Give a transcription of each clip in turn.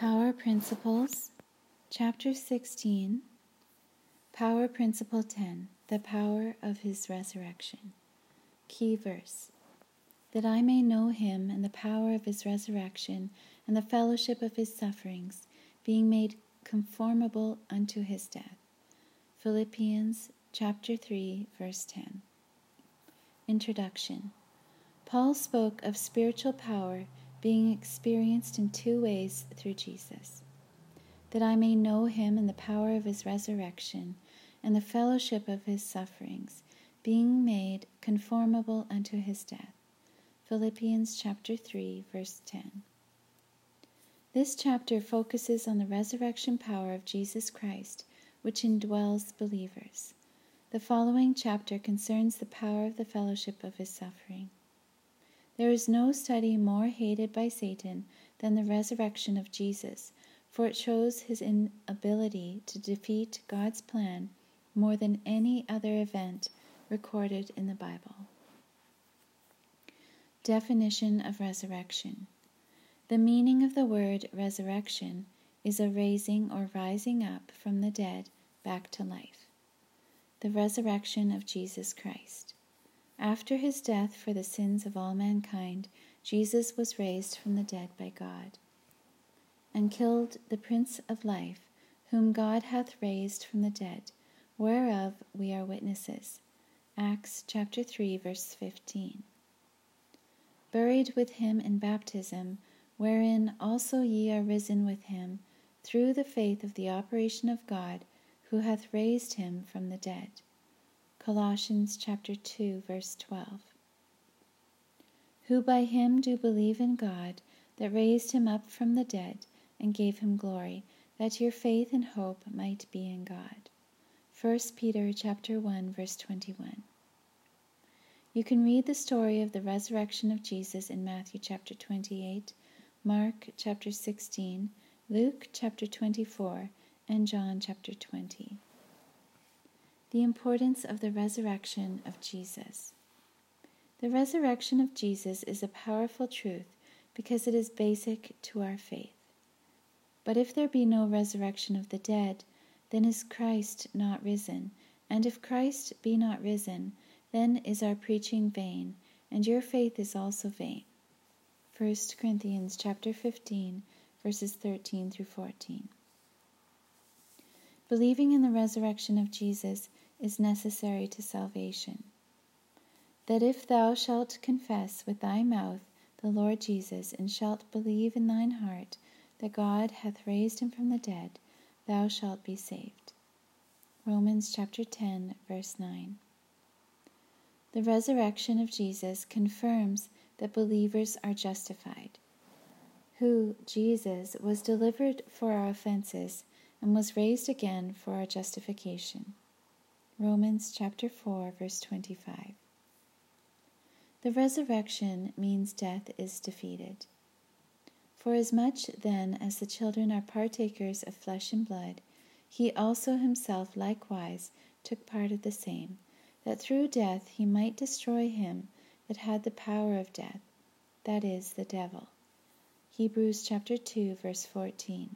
Power Principles, Chapter 16, Power Principle 10, The Power of His Resurrection. Key verse: that I may know Him and the power of His resurrection and the fellowship of His sufferings, being made conformable unto His death. Philippians chapter 3, verse 10. Introduction. Paul spoke of spiritual power being experienced in two ways through Jesus: that I may know Him and the power of His resurrection and the fellowship of His sufferings, being made conformable unto His death. Philippians chapter 3, verse 10. This chapter focuses on the resurrection power of Jesus Christ, which indwells believers. The following chapter concerns the power of the fellowship of His suffering. There is no study more hated by Satan than the resurrection of Jesus, for it shows his inability to defeat God's plan more than any other event recorded in the Bible. Definition of resurrection. The meaning of the word resurrection is a raising or rising up from the dead back to life. The resurrection of Jesus Christ. After his death for the sins of all mankind, Jesus was raised from the dead by God, and killed the Prince of Life, whom God hath raised from the dead, whereof we are witnesses. Acts chapter 3, verse 15. Buried with him in baptism, wherein also ye are risen with him, through the faith of the operation of God, who hath raised him from the dead. Colossians chapter 2, verse 12. Who by him do believe in God, that raised him up from the dead, and gave him glory, that your faith and hope might be in God. 1 Peter chapter 1, verse 21. You can read the story of the resurrection of Jesus in Matthew chapter 28, Mark chapter 16, Luke chapter 24, and John chapter 20. The importance of the resurrection of Jesus. The resurrection of Jesus is a powerful truth because it is basic to our faith. But if there be no resurrection of the dead, then is Christ not risen, and if Christ be not risen, then is our preaching vain, and your faith is also vain. 1 Corinthians chapter 15, verses 13 through 14. Believing in the resurrection of Jesus is necessary to salvation. That if thou shalt confess with thy mouth the Lord Jesus, and shalt believe in thine heart that God hath raised him from the dead, thou shalt be saved. Romans chapter 10, verse 9. The resurrection of Jesus confirms that believers are justified. Who, Jesus, was delivered for our offenses and was raised again for our justification. Romans chapter 4, verse 25. The resurrection means death is defeated. Forasmuch then as the children are partakers of flesh and blood, he also himself likewise took part of the same, that through death he might destroy him that had the power of death, that is, the devil. Hebrews chapter 2, verse 14.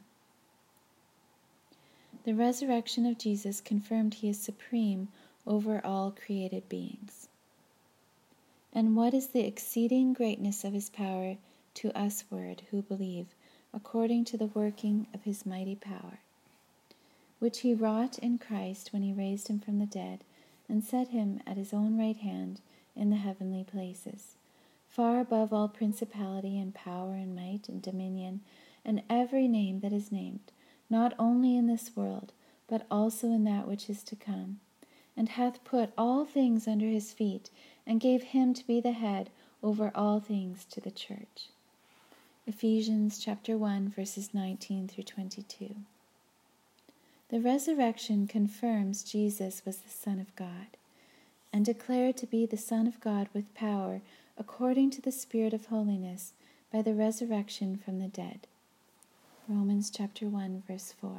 The resurrection of Jesus confirmed he is supreme over all created beings. And what is the exceeding greatness of his power to usward who believe, according to the working of his mighty power, which he wrought in Christ when he raised him from the dead, and set him at his own right hand in the heavenly places, far above all principality and power and might and dominion, and every name that is named, not only in this world, but also in that which is to come, and hath put all things under his feet, and gave him to be the head over all things to the church. Ephesians chapter 1, verses 19 through 22. The resurrection confirms Jesus was the Son of God, and declared to be the Son of God with power, according to the Spirit of holiness, by the resurrection from the dead. Romans chapter 1, verse 4.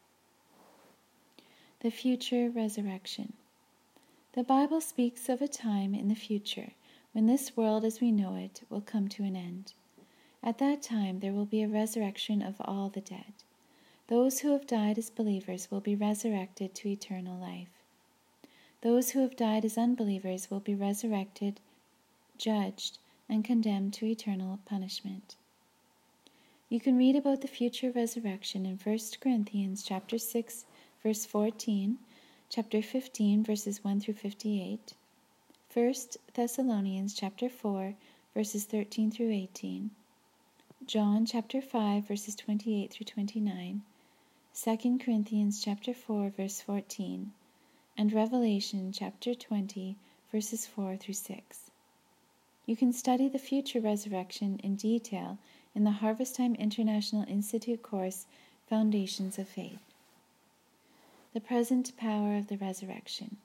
The future resurrection. The Bible speaks of a time in the future when this world as we know it will come to an end. At that time there will be a resurrection of all the dead. Those who have died as believers will be resurrected to eternal life. Those who have died as unbelievers will be resurrected, judged, and condemned to eternal punishment. You can read about the future resurrection in 1 Corinthians chapter 6, verse 14, chapter 15, verses 1 through 58, 1 Thessalonians chapter 4, verses 13 through 18, John chapter 5, verses 28 through 29, 2 Corinthians chapter 4, verse 14, and Revelation chapter 20, verses 4 through 6. You can study the future resurrection in detail in the Harvest Time International Institute course, Foundations of Faith. The present power of the resurrection.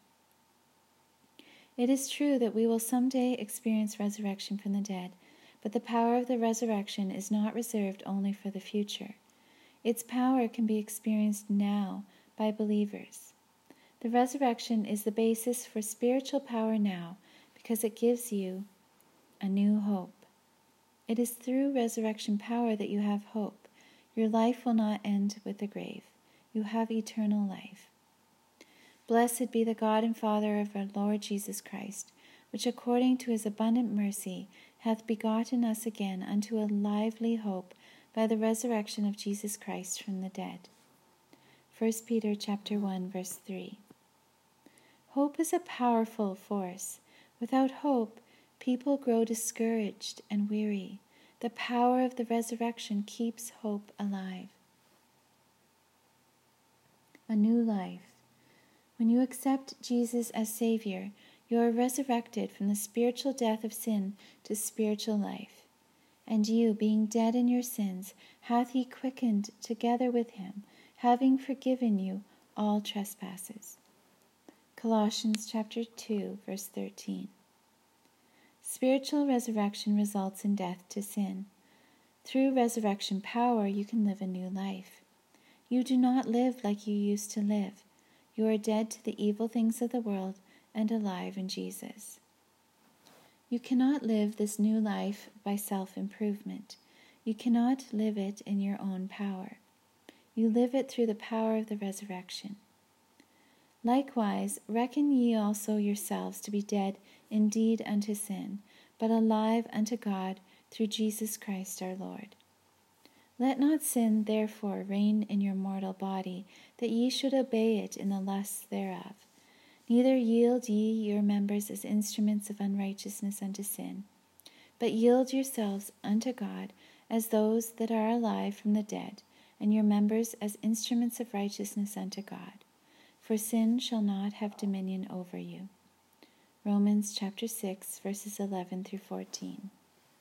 It is true that we will someday experience resurrection from the dead, but the power of the resurrection is not reserved only for the future. Its power can be experienced now by believers. The resurrection is the basis for spiritual power now because it gives you a new hope. It is through resurrection power that you have hope. Your life will not end with the grave. You have eternal life. Blessed be the God and Father of our Lord Jesus Christ, which according to his abundant mercy hath begotten us again unto a lively hope by the resurrection of Jesus Christ from the dead. 1 Peter chapter 1, verse 3. Hope is a powerful force. Without hope, people grow discouraged and weary. The power of the resurrection keeps hope alive. A new life. When you accept Jesus as Savior, you are resurrected from the spiritual death of sin to spiritual life. And you, being dead in your sins, hath he quickened together with him, having forgiven you all trespasses. Colossians chapter 2, verse 13. Spiritual resurrection results in death to sin. Through resurrection power, you can live a new life. You do not live like you used to live. You are dead to the evil things of the world and alive in Jesus. You cannot live this new life by self-improvement. You cannot live it in your own power. You live it through the power of the resurrection. Likewise, reckon ye also yourselves to be dead indeed unto sin, but alive unto God through Jesus Christ our Lord. Let not sin therefore reign in your mortal body, that ye should obey it in the lusts thereof. Neither yield ye your members as instruments of unrighteousness unto sin, but yield yourselves unto God as those that are alive from the dead, and your members as instruments of righteousness unto God. For sin shall not have dominion over you. Romans chapter 6, verses 11 through 14.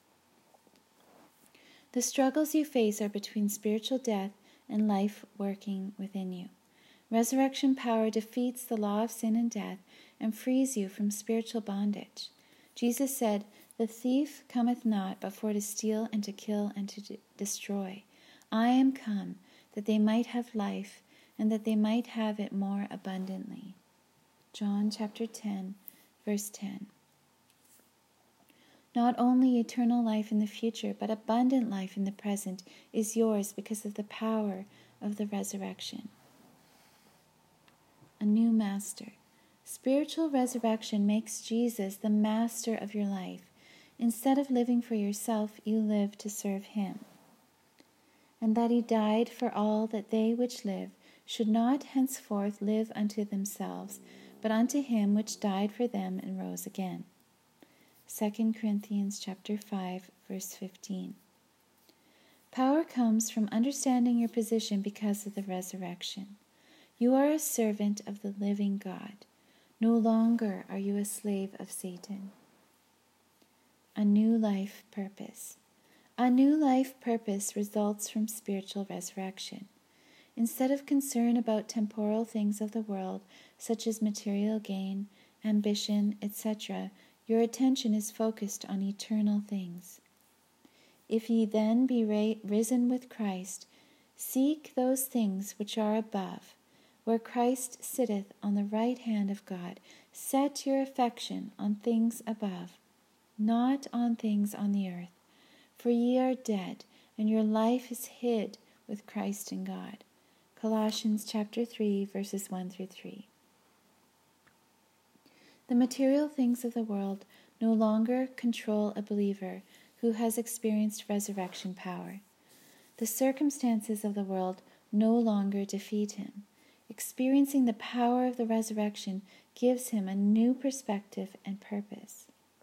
The struggles you face are between spiritual death and life working within you. Resurrection power defeats the law of sin and death and frees you from spiritual bondage. Jesus said, "The thief cometh not but for to steal and to kill and to destroy. I am come that they might have life, and that they might have it more abundantly." John chapter 10, verse 10. Not only eternal life in the future, but abundant life in the present is yours because of the power of the resurrection. A new master. Spiritual resurrection makes Jesus the master of your life. Instead of living for yourself, you live to serve him. And that he died for all, that they which live should not henceforth live unto themselves, but unto him which died for them and rose again. 2 Corinthians chapter 5, verse 15. Power comes from understanding your position because of the resurrection. You are a servant of the living God. No longer are you a slave of Satan. A new life purpose. A new life purpose results from spiritual resurrection. Instead of concern about temporal things of the world, such as material gain, ambition, etc., your attention is focused on eternal things. If ye then be risen with Christ, seek those things which are above, where Christ sitteth on the right hand of God. Set your affection on things above, not on things on the earth. For ye are dead, and your life is hid with Christ in God. Colossians chapter 3, verses 1 through 3. The material things of the world no longer control a believer who has experienced resurrection power. The circumstances of the world no longer defeat him. Experiencing the power of the resurrection gives him a new perspective and purpose,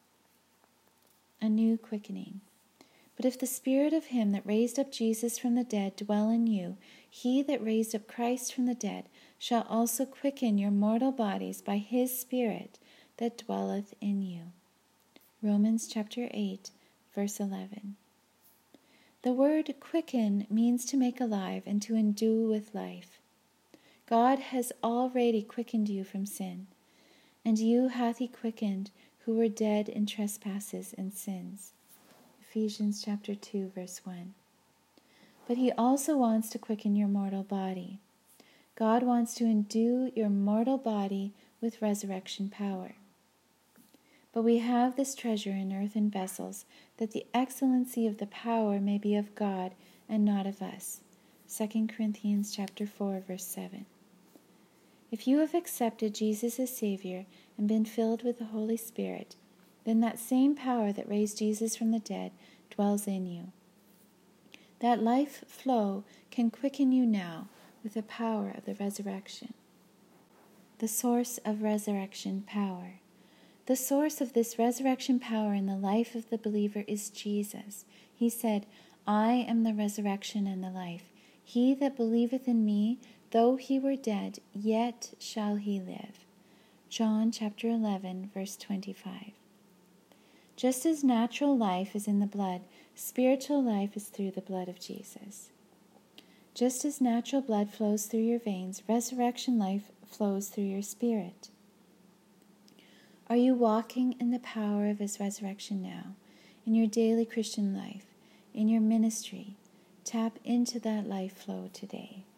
a new quickening. But if the Spirit of him that raised up Jesus from the dead dwell in you, he that raised up Christ from the dead shall also quicken your mortal bodies by his Spirit that dwelleth in you. Romans chapter 8, verse 11. The word quicken means to make alive and to endue with life. God has already quickened you from sin, and you hath he quickened who were dead in trespasses and sins. Ephesians chapter 2, verse 1. But he also wants to quicken your mortal body. God wants to endue your mortal body with resurrection power. But we have this treasure in earthen vessels, that the excellency of the power may be of God and not of us. 2 Corinthians chapter 4, verse 7. If you have accepted Jesus as Savior and been filled with the Holy Spirit, then that same power that raised Jesus from the dead dwells in you. That life flow can quicken you now with the power of the resurrection. The source of resurrection power. The source of this resurrection power in the life of the believer is Jesus. He said, I am the resurrection and the life. He that believeth in me, though he were dead, yet shall he live. John chapter 11, verse 25. Just as natural life is in the blood, spiritual life is through the blood of Jesus. Just as natural blood flows through your veins, resurrection life flows through your spirit. Are you walking in the power of his resurrection now, in your daily Christian life, in your ministry? Tap into that life flow today.